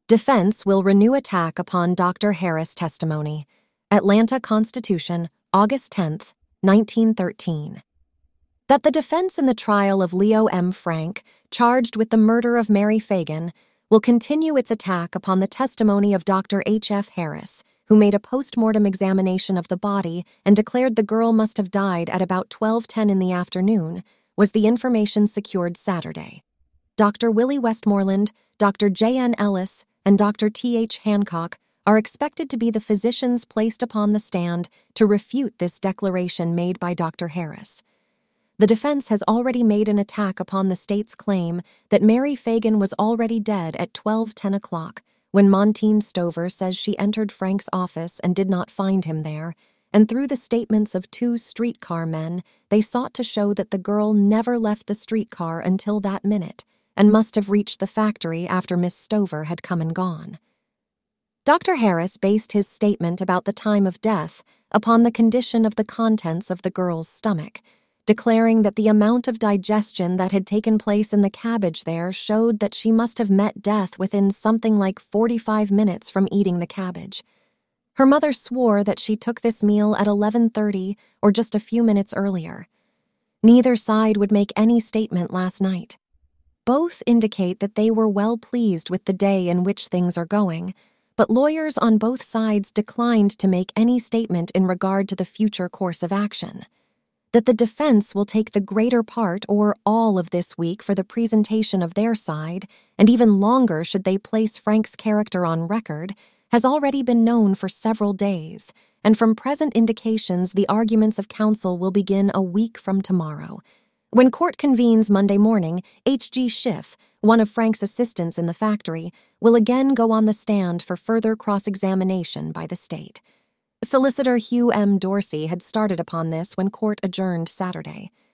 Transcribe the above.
Defense will renew attack upon Dr. Harris testimony. Atlanta Constitution, August 10, 1913. That the defense in the trial of Leo M. Frank, charged with the murder of Mary Fagan, will continue its attack upon the testimony of Dr. H. F. Harris, who made a post-mortem examination of the body and declared the girl must have died at about 12:10 in the afternoon, was the information secured Saturday. Dr. Willie Westmoreland, Dr. J. N. Ellis, and Dr. T. H. Hancock are expected to be the physicians placed upon the stand to refute this declaration made by Dr. Harris. The defense has already made an attack upon the state's claim that Mary Fagan was already dead at 12:10 o'clock when Montine Stover says she entered Frank's office and did not find him there, and through the statements of two streetcar men, they sought to show that the girl never left the streetcar until that minute and must have reached the factory after Miss Stover had come and gone. Dr. Harris based his statement about the time of death upon the condition of the contents of the girl's stomach, declaring that the amount of digestion that had taken place in the cabbage there showed that she must have met death within something like 45 minutes from eating the cabbage. Her mother swore that she took this meal at 11:30 or just a few minutes earlier. Neither side would make any statement last night. Both indicate that they were well pleased with the day in which things are going, but lawyers on both sides declined to make any statement in regard to the future course of action. That the defense will take the greater part or all of this week for the presentation of their side, and even longer should they place Frank's character on record, has already been known for several days, and from present indications the arguments of counsel will begin a week from tomorrow. When court convenes Monday morning, H.G. Schiff, one of Frank's assistants in the factory, will again go on the stand for further cross-examination by the state. Solicitor Hugh M. Dorsey had started upon this when court adjourned Saturday.